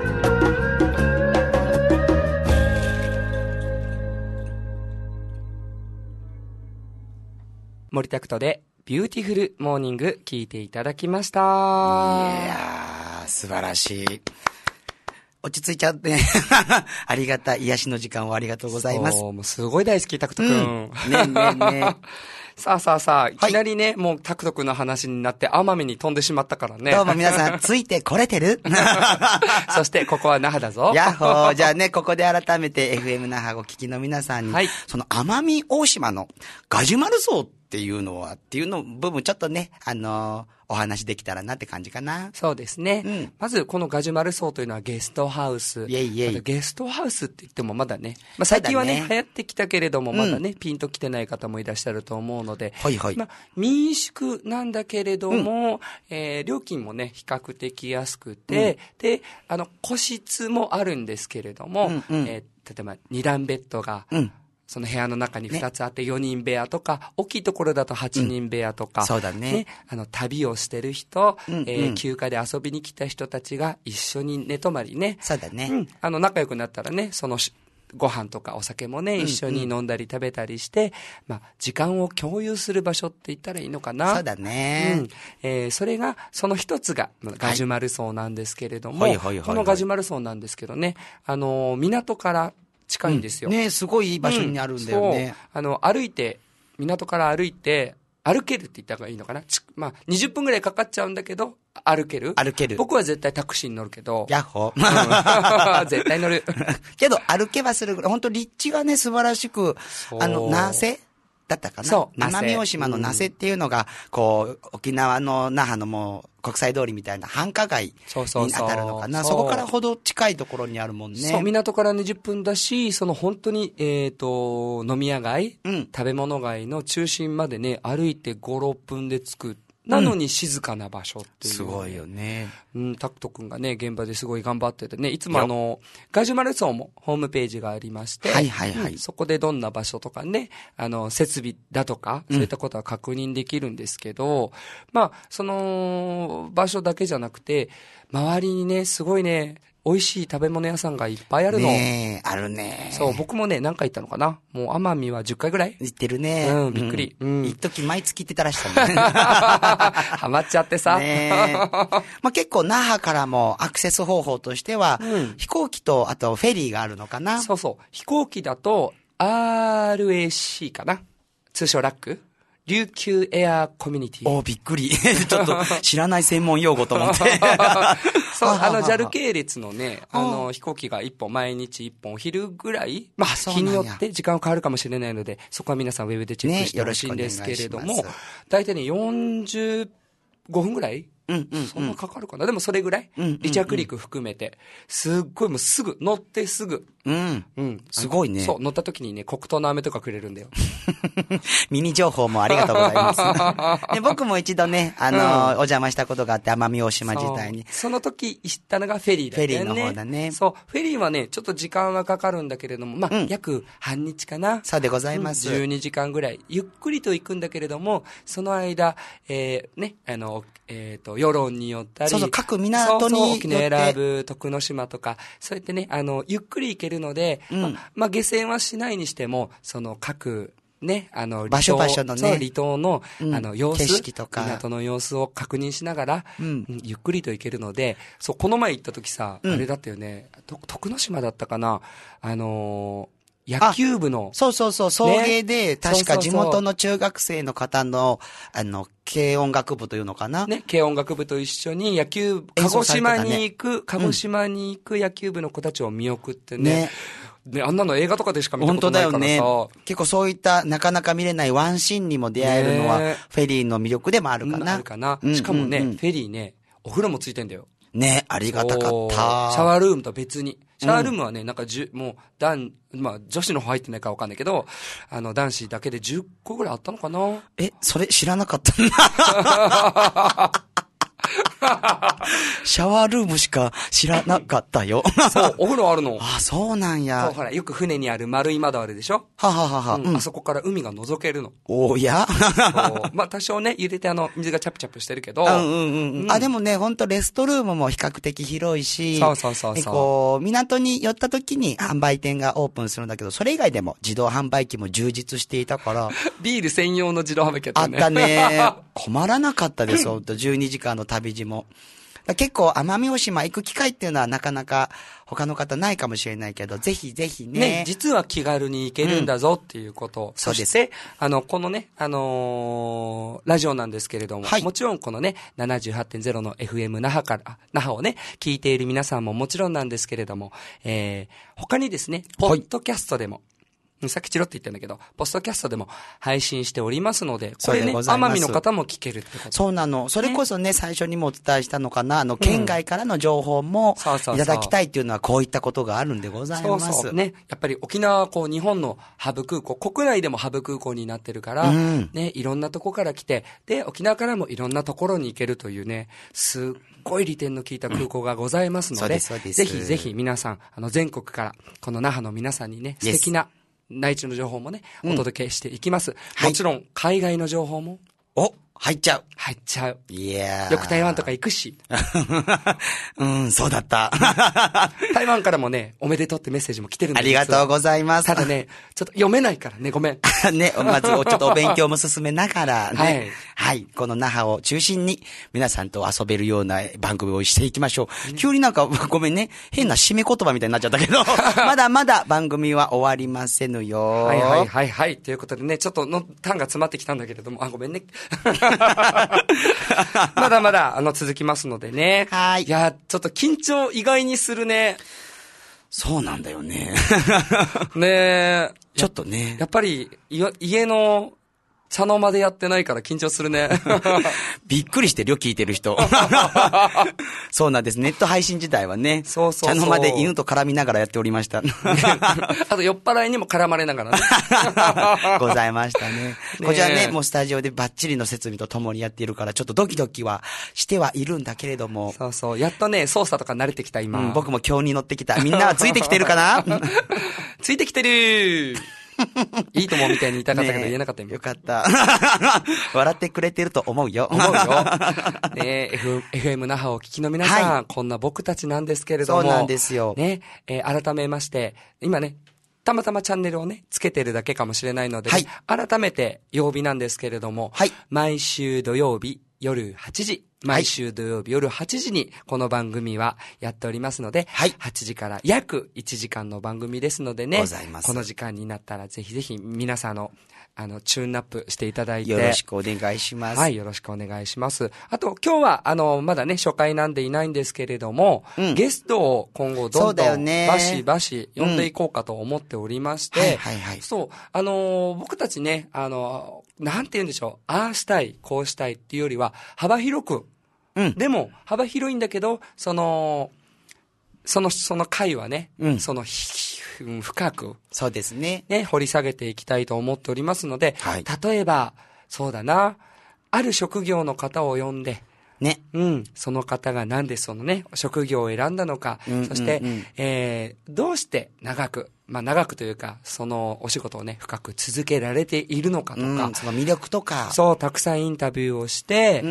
Speaker 4: 森田クでビューティフルモーニング聞いていただきました。
Speaker 2: いやー、素晴らしい。落ち着いちゃって、ありがたい癒しの時間をありがとうございます。
Speaker 4: もうすごい大好き、タクトくん。
Speaker 2: ね。
Speaker 4: さあ、いきなりね、もうタクトくんの話になって奄美に飛んでしまったからね。
Speaker 2: どうも皆さん、ついてこれてる
Speaker 4: そして、ここは那覇だぞ。
Speaker 2: やっほー。じゃあね、ここで改めて FM 那覇を聞きの皆さんに、はい、その奄美大島のガジュマル荘っていうのは、っていうの部分ちょっとね、お話できたらなって感じかな。
Speaker 4: そうですね。まず、このガジュマル荘というのはゲストハウス。ゲストハウスって言ってもまだね、最近はね、流行ってきたけれども、まだね、ピンときてない方もいらっしゃると思うので、民宿なんだけれども、料金もね、比較的安くて、で、個室もあるんですけれども、例えば2段ベッドが、その部屋の中に2つあって4人部屋とか、大きいところだと8人部屋とか、
Speaker 2: そうだね。
Speaker 4: 旅をしてる人、休暇で遊びに来た人たちが一緒に寝泊まりね。
Speaker 2: そうだね。
Speaker 4: 仲良くなったらね、そのご飯とかお酒もね、一緒に飲んだり食べたりして、時間を共有する場所って言ったらいいのかな。
Speaker 2: そうだね。
Speaker 4: それが、その一つがガジュマル荘なんですけれども、このガジュマル荘なんですけどね、港から近いんですよ。
Speaker 2: ね、すごいいい場所にあるんだよね。
Speaker 4: そう。港から歩いて、 歩けるって言った方がいいのかな。まあ、20分ぐらいかかっちゃうんだけど、歩ける。僕は絶対タクシーに乗るけど。
Speaker 2: ヤッホー。
Speaker 4: 絶対乗る。
Speaker 2: けど、歩けばするぐらい、本当立地がね、素晴らしく、那瀬だったかな。そう。奄美大島の那瀬っていうのが、こう、沖縄の那覇のもう、国際通りみたいな繁華街に当たるのかな。そこからほど近いところにあるもんね。
Speaker 4: そう、港から20分だし、その本当に、飲み屋街、食べ物街の中心までね、歩いて5、6分で着く。なのに静かな場所っていう、
Speaker 2: すごいよね。
Speaker 4: タクト君がね、現場ですごい頑張っててね、いつもガジュマル荘もホームページがありまして、そこでどんな場所とかね、設備だとか、そういったことは確認できるんですけど、まあ、その場所だけじゃなくて、周りにね、すごいね、美味しい食べ物屋さんがいっぱいあるの。
Speaker 2: ねえ、あるね。
Speaker 4: そう、僕もね、何回行ったのかな。もう奄美は10回ぐらい
Speaker 2: 行ってるね。
Speaker 4: びっくり。
Speaker 2: 一時毎月行ってたらしさね。
Speaker 4: ハマっちゃってさ。
Speaker 2: ねまあ結構那覇からもアクセス方法としては、飛行機とあとフェリーがあるのかな。
Speaker 4: そうそう。飛行機だと RAC かな。通称ラック。琉球エアコミュニティ。
Speaker 2: びっくり。ちょっと知らない専門用語と思って。
Speaker 4: そう、JAL 系列のね、飛行機が毎日1本お昼ぐらい、まあ、日によって時間は変わるかもしれないので、そこは皆さんウェブでチェックしてほしいんですけれども、大体ね、45分ぐらいそんなかかるかな。でもそれぐらい、離着陸含めて、すっごいもうすぐ、乗ってすぐ。
Speaker 2: すごいね。
Speaker 4: そう、乗った時にね、黒糖の飴とかくれるんだよ。
Speaker 2: ミニ情報もありがとうございます。で僕も一度ね、お邪魔したことがあって、奄美大島自体に。
Speaker 4: その時行ったのがフェリーだったよね。
Speaker 2: フェリーの方だね。
Speaker 4: そう、フェリーはね、ちょっと時間はかかるんだけれども、まあ、約半日かな。
Speaker 2: そうでございます。
Speaker 4: 12時間ぐらい。ゆっくりと行くんだけれども、その間、ね、世論によったり。
Speaker 2: そうそう、各港によって。
Speaker 4: 沖永良部、徳之島とか、そうやってね、ゆっくり行けるので、まあ、下船はしないにしても、その各、ね、
Speaker 2: 場所のね、
Speaker 4: 離島の、様子、
Speaker 2: 景色とか、
Speaker 4: 港の様子を確認しながら、ゆっくりと行けるので、そう、この前行った時さ、あれだったよね、徳之島だったかな、野球部の。
Speaker 2: そう、送迎で、確か地元の中学生の方の、軽音楽部というのかな。
Speaker 4: ね、軽音楽部と一緒に鹿児島に行く野球部の子たちを見送ってね。で、あんなの映画とかでしか見たことないからさ。本当だよね。
Speaker 2: 結構そういったなかなか見れないワンシーンにも出会えるのは、フェリーの魅力でもあるかな。
Speaker 4: あるかな。しかもね、フェリーね、お風呂もついてんだよ。
Speaker 2: ね、ありがたかった。シ
Speaker 4: ャワールームと別に。シャワールームはね、なんかもう、まあ、女子の方入ってないかわかんないけど、男子だけで10個ぐらいあったのかな。
Speaker 2: それ知らなかったシャワールームしか知らなかったよ。
Speaker 4: そう、お風呂あるの。
Speaker 2: あ、そうなんや。
Speaker 4: そう、ほら、よく船にある丸い窓あるでしょ。あそこから海が覗けるの。まあ、多少ね、揺れて水がチャプチャプしてるけど。
Speaker 2: でもね、ほんとレストルームも比較的広いし。
Speaker 4: そう。
Speaker 2: 港に寄った時に販売店がオープンするんだけど、それ以外でも自動販売機も充実していたから。
Speaker 4: ビール専用の自動販売機
Speaker 2: あったね。困らなかったです、ほんと。12時間の旅路も。結構奄美大島行く機会っていうのはなかなか他の方ないかもしれないけど、ぜひぜひね。
Speaker 4: 実は気軽に行けるんだぞっていうこと。そして、このね、ラジオなんですけれども、もちろんこのね、78.0 の FM 那覇をね、聞いている皆さんももちろんなんですけれども、他にですね、ポッドキャストでも、さっきチロって言ったんだけど、ポストキャストでも配信しておりますので、これね、奄美の方も聞けるってこと。
Speaker 2: そうなの。それこそね、最初にもお伝えしたのかな、県外からの情報もいただきたいっていうのはこういったことがあるんでございます。
Speaker 4: そうね。やっぱり沖縄は日本のハブ空港、国内でもハブ空港になってるから、ね、いろんなとこから来て、で、沖縄からもいろんなところに行けるというね、すっごい利点の効いた空港がございますので、ぜひぜひ皆さん、全国から、この那覇の皆さんにね、素敵な、内地の情報もね、お届けしていきます。もちろん、海外の情報も。
Speaker 2: 入っちゃう。
Speaker 4: 入っちゃう。
Speaker 2: いやー。
Speaker 4: よく台湾とか行くし。
Speaker 2: うん、そうだった。
Speaker 4: 台湾からもね、おめでとうってメッセージも来てるんです。
Speaker 2: ありがとうございます。
Speaker 4: ただね、ちょっと読めないからね、ごめん。
Speaker 2: ね、まずちょっとお勉強も進めながらね。
Speaker 4: はい。
Speaker 2: はい。この那覇を中心に皆さんと遊べるような番組をしていきましょう。急になんかごめんね、変な締め言葉みたいになっちゃったけど、まだまだ番組は終わりませぬよ。
Speaker 4: はいはいはいはい。ということでね、ちょっとのターンが詰まってきたんだけれども、ごめんね。まだまだ、続きますのでね。
Speaker 2: はい。
Speaker 4: いや、ちょっと緊張意外にするね。
Speaker 2: そうなんだよね。
Speaker 4: ねえ。
Speaker 2: ちょっとね。
Speaker 4: やっぱり、家の、茶の間でやってないから緊張するね。
Speaker 2: びっくりしてるよ、聞いてる人。そうなんです。ネット配信時代はね。
Speaker 4: そうそうそう。
Speaker 2: 茶の間で犬と絡みながらやっておりました。
Speaker 4: あと酔っ払いにも絡まれながらね。
Speaker 2: ございましたね。こちらね、もうスタジオでバッチリの設備と共にやっているから、ちょっとドキドキはしてはいるんだけれども。
Speaker 4: そうそう。やっとね、操作とか慣れてきた今。
Speaker 2: 僕も今日に乗ってきた。みんなはついてきてるかな
Speaker 4: ついてきてるいいともみたいに言いたかったけど言えなかったよ。
Speaker 2: よかった。笑ってくれてると思うよ。
Speaker 4: 思うよ。ねFM 那覇を聞きの皆さん、はい、こんな僕たちなんですけれども。
Speaker 2: そうなんですよ。
Speaker 4: ね、改めまして、今ね、たまたまチャンネルをね、つけてるだけかもしれないので、ね、はい、改めて曜日なんですけれども、はい、毎週土曜日夜8時、毎週土曜日夜8時にこの番組はやっておりますので、はい、8時から約1時間の番組ですのでね、この時間になったらぜひぜひ皆さんのチューンアップしていただいて。
Speaker 2: よろしくお願いします。
Speaker 4: はい、よろしくお願いします。あと、今日は、まだね、初回なんでいないんですけれども、ゲストを今後どんどん、バシバシ呼んでいこうかと思っておりまして、そう、僕たちね、なんて言うんでしょう、ああしたい、こうしたいっていうよりは、幅広く、でも、幅広いんだけど、その回はね、深く。
Speaker 2: そうですね。
Speaker 4: ね、掘り下げていきたいと思っておりますので、はい、例えば、そうだな、ある職業の方を呼んで、
Speaker 2: ね。
Speaker 4: その方がなんでそのね、職業を選んだのか、そして、どうして長くというか、そのお仕事をね、深く続けられているのかとか、
Speaker 2: その魅力とか。
Speaker 4: そう、たくさんインタビューをして、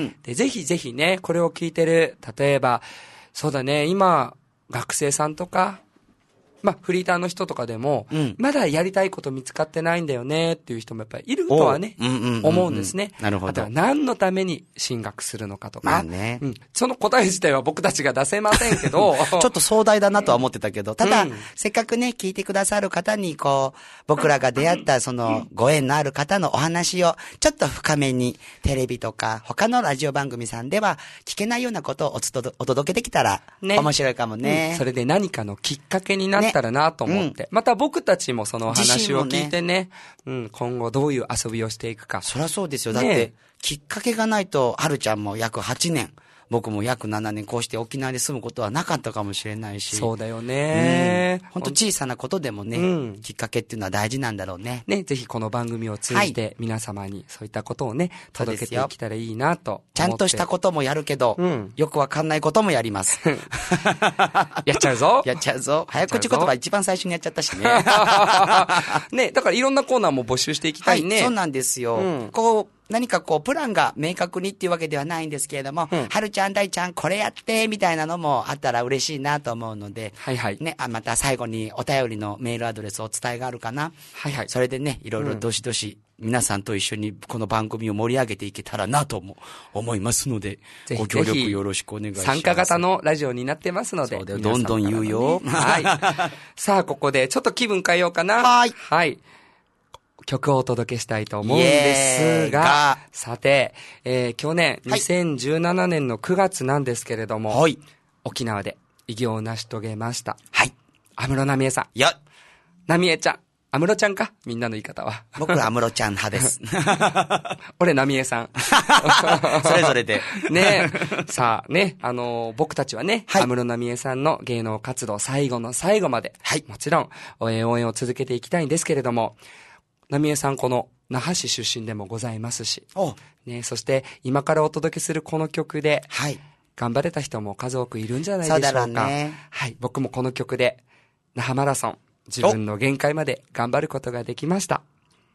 Speaker 4: で、ぜひぜひね、これを聞いてる、例えば、そうだね、今、学生さんとか、フリーターの人とかでも、まだやりたいこと見つかってないんだよねっていう人もやっぱりいるとはね、思うんですね。
Speaker 2: なるほど。
Speaker 4: あとは何のために進学するのかとか。
Speaker 2: まあね。
Speaker 4: その答え自体は僕たちが出せませんけど。
Speaker 2: ちょっと壮大だなとは思ってたけど、ただ、せっかくね、聞いてくださる方に、僕らが出会ったそのご縁のある方のお話を、ちょっと深めに、テレビとか、他のラジオ番組さんでは聞けないようなことをお届けできたら、面白いかもね。
Speaker 4: それで何かのきっかけになったらなと思って。また僕たちもその話を聞いてね、今後どういう遊びをしていくか。
Speaker 2: そりゃそうですよ。だって、きっかけがないと、はるちゃんも約8年、僕も約7年こうして沖縄に住むことはなかったかもしれないし。
Speaker 4: そうだよね。
Speaker 2: 本当小さなことでもね、きっかけっていうのは大事なんだろうね。
Speaker 4: ね、ぜひこの番組を通じて皆様にそういったことをね、届けていけたらいいなと思って。
Speaker 2: ちゃんとしたこともやるけど、よくわかんないこともやります。
Speaker 4: やっちゃうぞ。
Speaker 2: やっちゃうぞ。早口言葉一番最初にやっちゃったしね。
Speaker 4: ね、だからいろんなコーナーも募集していきたいね。
Speaker 2: はい、そうなんですよ。何かプランが明確にっていうわけではないんですけれども、はるちゃん、大ちゃん、これやって、みたいなのもあったら嬉しいなと思うので、ね、また最後にお便りのメールアドレスお伝えがあるかな。それでね、いろいろどしどし、皆さんと一緒にこの番組を盛り上げていけたらなとも思いますので、ご協力よろしくお願いします。
Speaker 4: 参加型のラジオになってますので。
Speaker 2: そうだよ、どんどん言うよ。
Speaker 4: はい。さあ、ここでちょっと気分変えようかな。はい。曲をお届けしたいと思うんですが、さて、去年、2017年の9月なんですけれども、沖縄で偉業を成し遂げました。安室奈美恵さん。奈美恵ちゃん。安室ちゃんかみんなの言い方は。
Speaker 2: 僕は安室ちゃん派です。
Speaker 4: 俺、奈美恵さん。
Speaker 2: それぞれで。
Speaker 4: ねさあね、僕たちはね、安室奈美恵さんの芸能活動最後の最後まで、もちろん応援を続けていきたいんですけれども、奈美恵さんこの那覇市出身でもございますし、ね、そして今からお届けするこの曲で、頑張れた人も数多くいるんじゃないでしょうか。
Speaker 2: そうだろうね。
Speaker 4: 僕もこの曲で那覇マラソン、自分の限界まで頑張ることができました。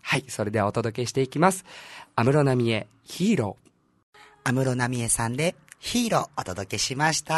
Speaker 4: はい、それではお届けしていきます。安室奈美恵、ヒーロー。
Speaker 2: 安室奈美恵さんでヒーローお届けしました。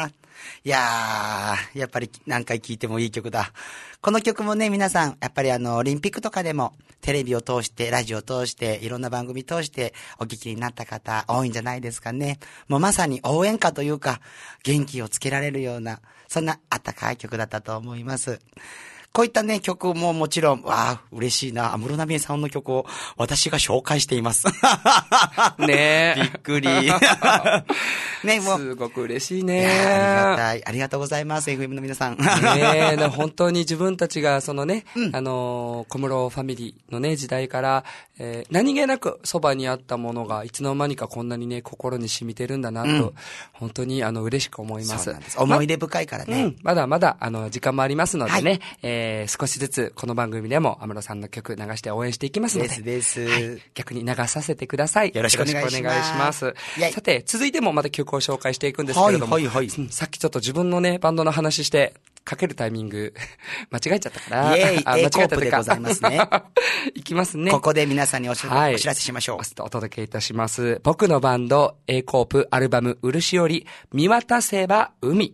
Speaker 2: いやー、やっぱり何回聴いてもいい曲だ。この曲もね、皆さん、やっぱりオリンピックとかでも、テレビを通して、ラジオを通して、いろんな番組通して、お聞きになった方、多いんじゃないですかね。もうまさに応援歌というか、元気をつけられるような、そんなあったかい曲だったと思います。こういったね、曲ももちろん、わあ、嬉しいな。安室奈美恵さんの曲を私が紹介しています。
Speaker 4: ねえ。
Speaker 2: びっくり。ね、もう。
Speaker 4: すごく嬉しいね。
Speaker 2: ありがたい。ありがとうございます。FM の皆さん。
Speaker 4: ねえ、本当に自分たちがそのね、小室ファミリーのね、時代から、何気なくそばにあったものが、いつの間にかこんなにね、心に染みてるんだなと、本当に嬉しく思います。
Speaker 2: そうなんです。思い出深いからね。
Speaker 4: まだまだ、時間もありますのでね、少しずつこの番組でも安室さんの曲流して応援していきますので。
Speaker 2: です。
Speaker 4: はい、逆に流させてください。
Speaker 2: よろしくお願いします。
Speaker 4: さて、続いてもまた曲を紹介していくんですけれども、さっきちょっと自分のね、バンドの話して、かけるタイミング、間違えちゃったから。
Speaker 2: イェイ、A コープでございますね。
Speaker 4: いきますね。
Speaker 2: ここで皆さんにお知らせしましょう。
Speaker 4: お届けいたします。僕のバンド、A コープアルバム、漆より、見渡せば海。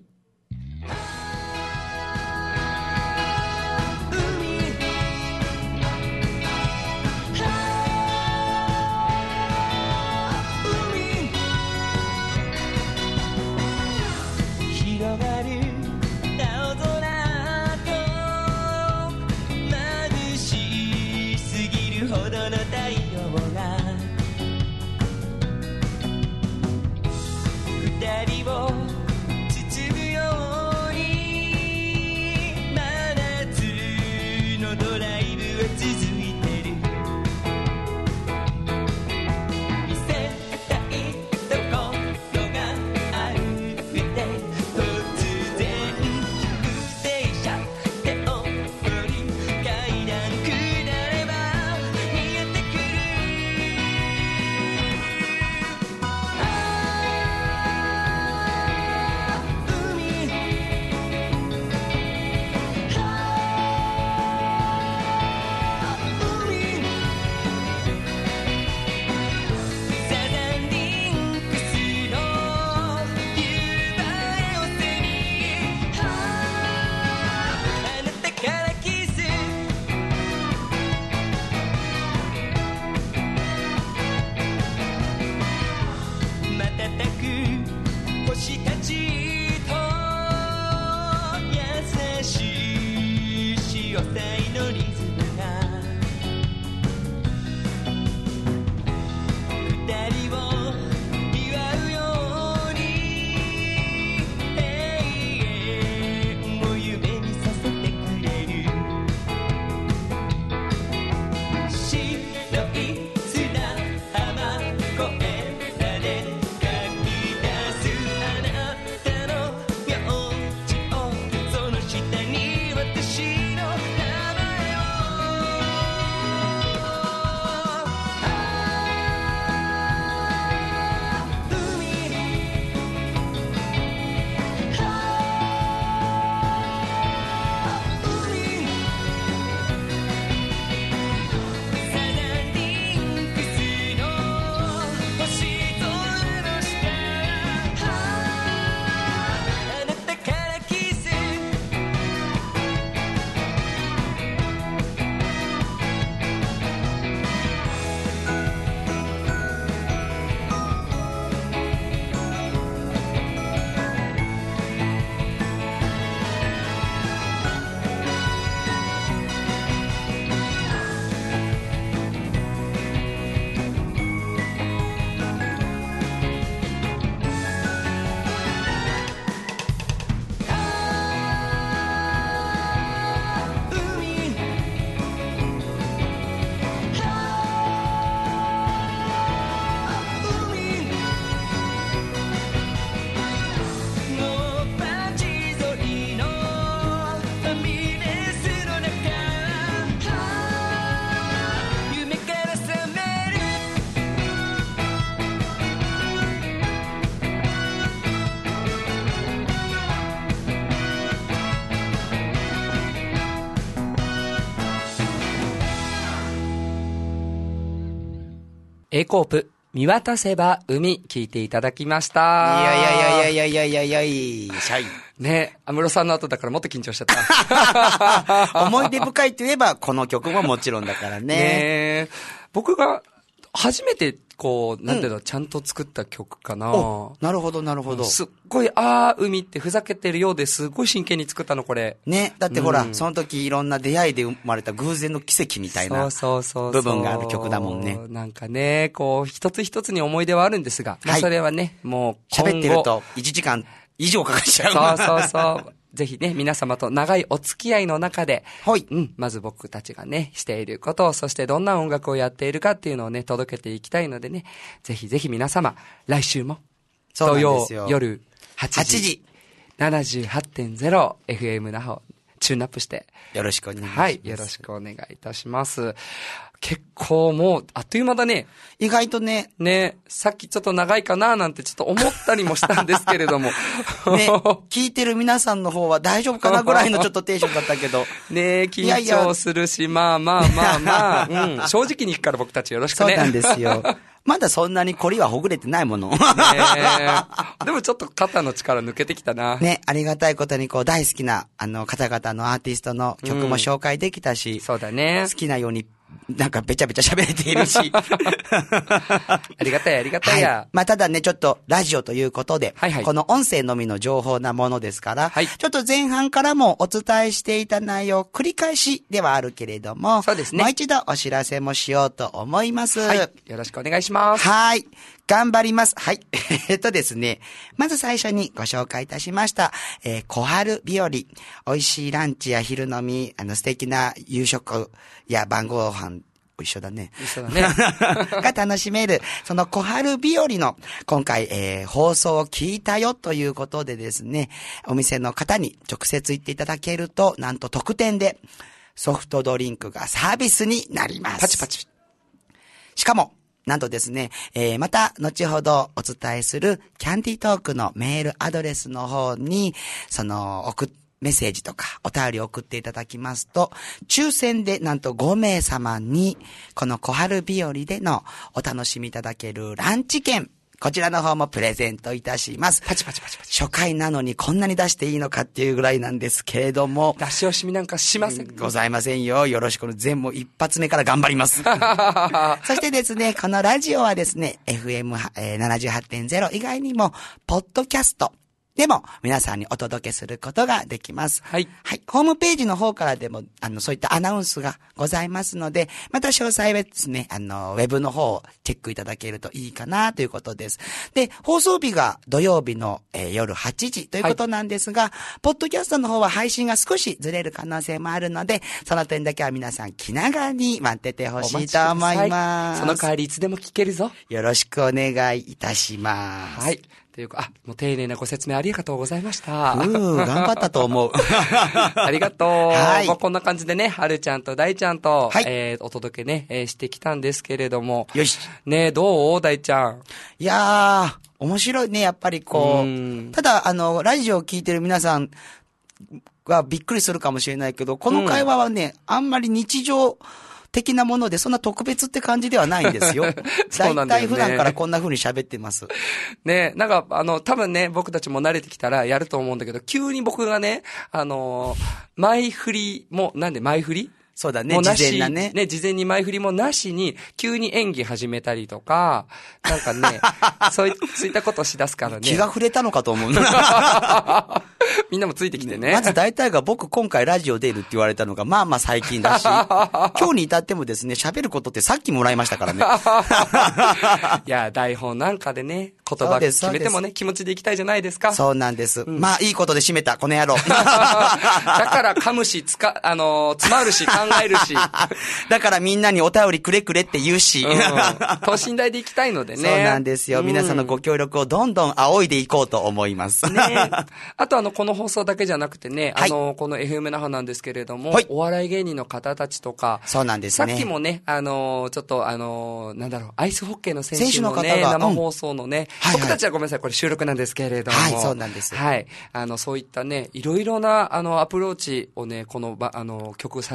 Speaker 4: A コープ、見渡せば海、聞いていただきました。
Speaker 2: いやいやいやいやいやいやいやいやシャイ。
Speaker 4: ね、安室さんの後だからもっと緊張しちゃった。
Speaker 2: 思い出深いといえば、この曲ももちろんだからね。
Speaker 4: ね、僕が初めてこう、なんていうの、ちゃんと作った曲かな。
Speaker 2: なるほど、なるほど。
Speaker 4: すっごい、海ってふざけてるようですごい真剣に作ったの、これ。
Speaker 2: ね。だってほら、その時いろんな出会いで生まれた偶然の奇跡みたいな部分がある曲だもんね。
Speaker 4: なんかね、こう、一つ一つに思い出はあるんですが、それはね、もう
Speaker 2: 喋ってると1時間以上かかっちゃう。
Speaker 4: そう。ぜひね、皆様と長いお付き合いの中で、
Speaker 2: はい。
Speaker 4: まず僕たちがね、していることを、そしてどんな音楽をやっているかっていうのをね、届けていきたいのでね、ぜひぜひ皆様、来週も、土曜夜8時、78.0 FM 那覇、チューンアップして、
Speaker 2: よろしくお願いします。
Speaker 4: はい、よろしくお願いいたします。結構もう、あっという間だね。
Speaker 2: 意外とね。
Speaker 4: ね、さっきちょっと長いかななんてちょっと思ったりもしたんですけれども。
Speaker 2: ね、聞いてる皆さんの方は大丈夫かなぐらいのちょっとテンションだったけど。
Speaker 4: ね、緊張するし、まあ、正直に行くから僕たちよろしくね。
Speaker 2: そうなんですよ。まだそんなにコリはほぐれてないもの。
Speaker 4: でもちょっと肩の力抜けてきたな。
Speaker 2: ね、ありがたいことにこう大好きな方々のアーティストの曲も紹介できたし、
Speaker 4: そうだね。
Speaker 2: 好きなようになんかべちゃべちゃ喋れているし。
Speaker 4: ありがたいや。
Speaker 2: はい、まあただね、ちょっとラジオということで、この音声のみの情報なものですから、ちょっと前半からもお伝えしていた内容、繰り返しではあるけれども、
Speaker 4: そうですね。
Speaker 2: もう一度お知らせもしようと思います。
Speaker 4: はい。よろしくお願いします。
Speaker 2: はい。頑張ります。はい。ですね。まず最初にご紹介いたしました。小春日和。美味しいランチや昼飲み、素敵な夕食や晩ご飯、一緒だね。
Speaker 4: 一緒だね。
Speaker 2: が楽しめる、その小春日和の、今回、放送を聞いたよということでですね、お店の方に直接言っていただけると、なんと特典で、ソフトドリンクがサービスになります。
Speaker 4: パチパチ。
Speaker 2: しかも、なんとですね、また、後ほどお伝えするキャンディートークのメールアドレスの方に、メッセージとかお便りを送っていただきますと、抽選でなんと5名様に、この小春日和でのお楽しみいただけるランチ券、こちらの方もプレゼントいたします。
Speaker 4: パチパチ。
Speaker 2: 初回なのにこんなに出していいのかっていうぐらいなんですけれども。
Speaker 4: 出し惜しみなんかしません。
Speaker 2: ございませんよ。よろしく。全部一発目から頑張ります。そしてですね、このラジオはですね、FM78.0 以外にも、ポッドキャストでも皆さんにお届けすることができます。
Speaker 4: はい。
Speaker 2: はい。ホームページの方からでも、そういったアナウンスがございますので、また詳細はですね、ウェブの方をチェックいただけるといいかなということです。で、放送日が土曜日の、夜8時ということなんですが、ポッドキャストの方は配信が少しずれる可能性もあるので、その点だけは皆さん気長に待っててほしいと思います。
Speaker 4: その代わりいつでも聞けるぞ。
Speaker 2: よろしくお願いいたします。
Speaker 4: はい。というか、もう丁寧なご説明ありがとうございました。
Speaker 2: 頑張ったと思う。
Speaker 4: ありがとう。
Speaker 2: はい。
Speaker 4: こんな感じでね、はるちゃんと大ちゃんと、お届けね、してきたんですけれども。
Speaker 2: よし。
Speaker 4: ね、どう大ちゃん。
Speaker 2: いやー、面白いね、やっぱりこう。ただ、ラジオを聞いてる皆さんはびっくりするかもしれないけど、この会話はね、あんまり日常的なもので、そんな特別って感じではないんですよ。
Speaker 4: そうなんだよね。
Speaker 2: 大体普段からこんな風に喋ってます。
Speaker 4: ね、なんか、多分ね、僕たちも慣れてきたらやると思うんだけど、急に僕がね、前振りも、なんで前振り
Speaker 2: そうだね、事前なね。
Speaker 4: 事前に前振りもなしに、急に演技始めたりとか、なんかね、そういったことをしだすからね。
Speaker 2: 気が触れたのかと思う。
Speaker 4: みんなもついてきてね。
Speaker 2: まず大体が僕今回ラジオ出るって言われたのがまあまあ最近だし、今日に至ってもですね、喋ることってさっきもらいましたからね。
Speaker 4: いや、台本なんかでね、言葉決めてもね、気持ちでいきたいじゃないですか。
Speaker 2: そうなんです。まあいいことで締めた、この野郎。だ
Speaker 4: から噛むし、詰まるし、考えるし。
Speaker 2: だからみんなにお便りくれくれって言うし。
Speaker 4: 等身大でいきたいのでね。
Speaker 2: そうなんですよ。皆さんのご協力をどんどん仰いでいこうと思います。
Speaker 4: ね。あとこの放送だけじゃなくてね、この FM 那覇なんですけれども、お笑い芸人の方たちとか、
Speaker 2: そうなんですね。
Speaker 4: さっきもね、ちょっとなんだろう、アイスホッケーの選手のね、生放送のね、僕たちはごめんなさい、これ収録なんですけれども。
Speaker 2: はい、そうなんです。
Speaker 4: はい。そういったね、いろいろな、アプローチをね、この曲されてるみ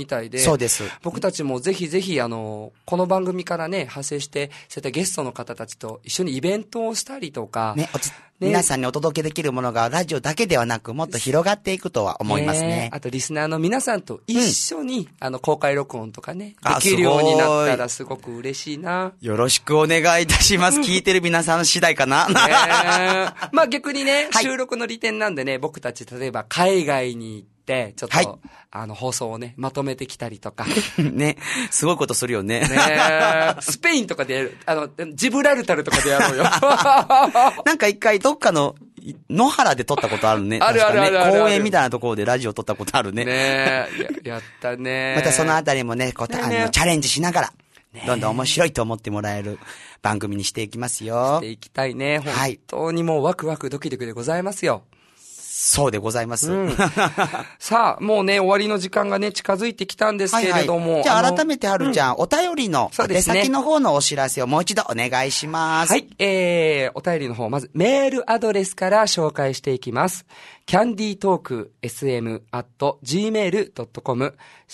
Speaker 4: みたいで。
Speaker 2: そうです。
Speaker 4: 僕たちもぜひぜひ、この番組からね、派生して、そういったゲストの方たちと一緒にイベントをしたりとか。
Speaker 2: ね、皆さんにお届けできるものがラジオだけではなく、もっと広がっていくとは思いますね。
Speaker 4: あと、リスナーの皆さんと一緒に、公開録音とかね、できるようになったらすごく嬉しいな。
Speaker 2: よろしくお願いいたします。聞いてる皆さん次第かな。
Speaker 4: まあ逆にね、収録の利点なんでね、僕たち例えば海外に行って、ちょっと、放送をね、まとめてきたりとか。
Speaker 2: ね、すごいことするよね。
Speaker 4: スペインとかでやる、ジブラルタルとかでやろうよ。
Speaker 2: なんか一回どっかの、野原で撮ったことあるね。
Speaker 4: あるあるあるある。
Speaker 2: 公園みたいなところでラジオ撮ったことあるね。
Speaker 4: ねやったね。
Speaker 2: またそのあたりもね、チャレンジしながら、どんどん面白いと思ってもらえる番組にしていきますよ。
Speaker 4: していきたいね。本当にもうワクワクドキドキでございますよ。
Speaker 2: そうでございます。
Speaker 4: さあ、もうね、終わりの時間がね、近づいてきたんですけれども。
Speaker 2: じゃあ改めてはるちゃん、お便りの宛先の方のお知らせをもう一度お願いします。
Speaker 4: はい、お便りの方、まずメールアドレスから紹介していきます。candytalksm@gmail.com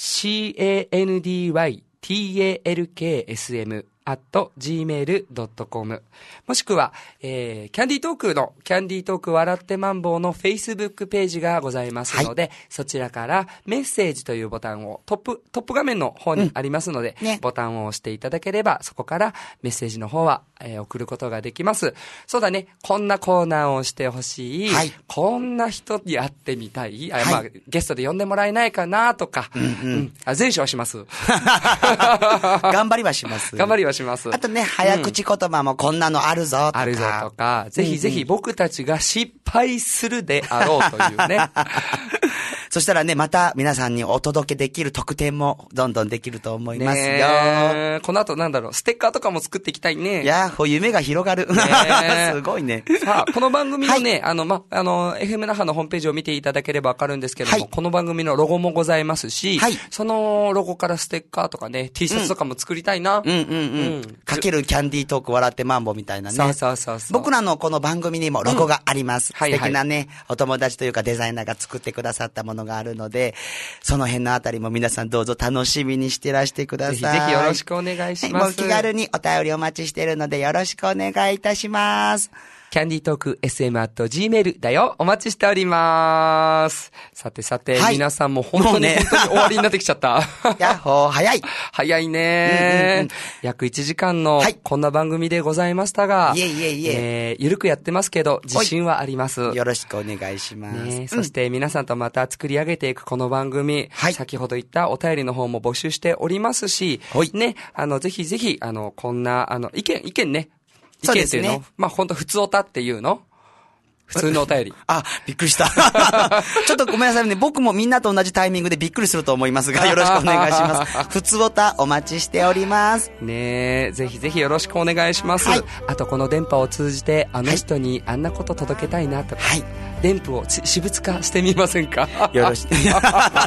Speaker 4: candytalksm@gmail.com もしくは、キャンディートークのキャンディートーク笑ってマンボウの Facebook ページがございますので、そちらからメッセージというボタンをトップ画面の方にありますので、ボタンを押していただければ、そこからメッセージの方は、送ることができます。そうだね、こんなコーナーをしてほしい、こんな人に会ってみたい、まあ、ゲストで呼んでもらえないかなとか、前処はします。
Speaker 2: 頑張りはします。
Speaker 4: 頑張りはします。
Speaker 2: あとね、早口言葉もこんなのあるぞとか。
Speaker 4: あるぞとか、ぜひぜひ僕たちが失敗するであろうというね。
Speaker 2: そしたらね、また皆さんにお届けできる特典もどんどんできると思いますよ。
Speaker 4: この後なんだろう、ステッカーとかも作っていきたいね。
Speaker 2: いやー、夢が広がる。すごいね。
Speaker 4: さあ、この番組のね、FM 那覇のホームページを見ていただければわかるんですけども、この番組のロゴもございますし、そのロゴからステッカーとかね、T シャツとかも作りたいな。
Speaker 2: かけるキャンディートーク笑ってマンボみたいなね。
Speaker 4: そう。
Speaker 2: 僕らのこの番組にもロゴがあります。素敵なね、お友達というかデザイナーが作ってくださったものがあるので、その辺のあたりも皆さんどうぞ楽しみにしてらしてください。
Speaker 4: ぜひぜひよろしくお願いします。
Speaker 2: もう気軽にお便りお待ちしているのでよろしくお願いいたします。
Speaker 4: キャンディートーク SM@gmail だよ。お待ちしております。さて、皆さんも本当に終わりになってきちゃった。
Speaker 2: やっほー、早い。
Speaker 4: 早いね、約1時間のこんな番組でございましたが、ゆるくやってますけど、自信はあります。
Speaker 2: よろしくお願いします。
Speaker 4: そして皆さんとまた作り上げていくこの番組、先ほど言ったお便りの方も募集しておりますし、ね、ぜひぜひ、こんな、意見ね、意見っていうの、まあ、ほんと普通おたっていうの普通のお便り。
Speaker 2: びっくりした。ちょっとごめんなさいね。僕もみんなと同じタイミングでびっくりすると思いますが、よろしくお願いします。普通おたお待ちしております。
Speaker 4: ねえ、ぜひぜひよろしくお願いします。あとこの電波を通じて、あの人にあんなこと届けたいなとか、電波を私物化してみませんか？
Speaker 2: よろしくって言っち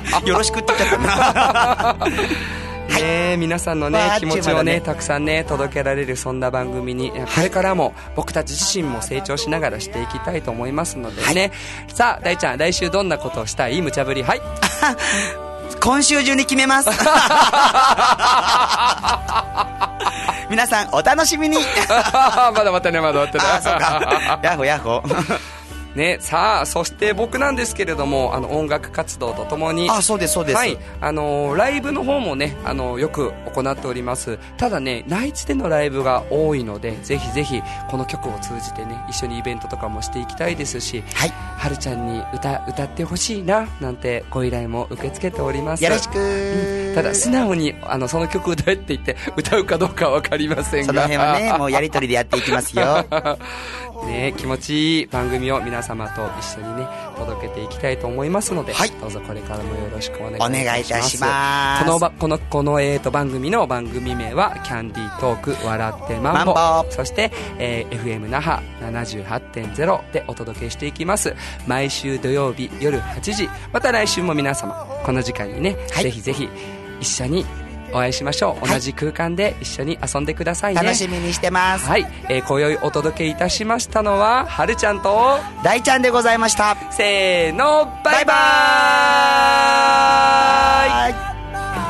Speaker 2: ゃったな。
Speaker 4: 皆さんのね、気持ちをね、たくさんね、届けられるそんな番組に、これからも僕たち自身も成長しながらしていきたいと思いますのでね。さあ、大ちゃん、来週どんなことをしたい？無茶ぶり。
Speaker 2: 今週中に決めます。皆さん、お楽しみに。
Speaker 4: まだ待ってね。
Speaker 2: そうか。やっほやっほ。
Speaker 4: ね、さあ、そして僕なんですけれども、音楽活動とともに。
Speaker 2: そうです、そうです。
Speaker 4: はい。ライブの方もね、よく行っております。ただね、内地でのライブが多いので、ぜひぜひ、この曲を通じてね、一緒にイベントとかもしていきたいですし、はるちゃんに歌ってほしいな、なんてご依頼も受け付けております。
Speaker 2: よろしく。
Speaker 4: ただ、素直に、その曲歌えって言って、歌うかどうかはわかりませんが。
Speaker 2: その辺はね、もうやりとりでやっていきますよ。
Speaker 4: ね、気持ちいい番組を皆様と一緒にね、届けていきたいと思いますので、どうぞこれからもよろしくお願いいたします。
Speaker 2: お願いいたします。
Speaker 4: この番組の番組名は、キャンディートーク笑ってマンボ。そして、FM 那覇 78.0 でお届けしていきます。毎週土曜日夜8時、また来週も皆様、この時間にね、ぜひぜひ一緒にお会いしましょう。同じ空間で一緒に遊んでくださいね。
Speaker 2: 楽しみにしてます。
Speaker 4: 今宵お届けいたしましたのは、はるちゃんと
Speaker 2: 大ちゃんでございました。
Speaker 4: せーの、バイバーイ。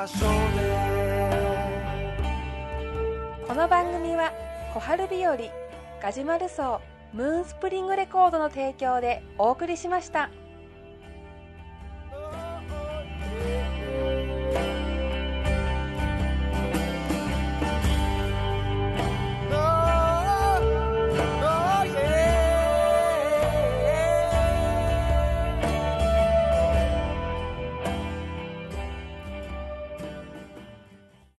Speaker 7: 場所で
Speaker 3: この番組は小春日和ガジュマル荘ムーンスプリングレコードの提供でお送りしました。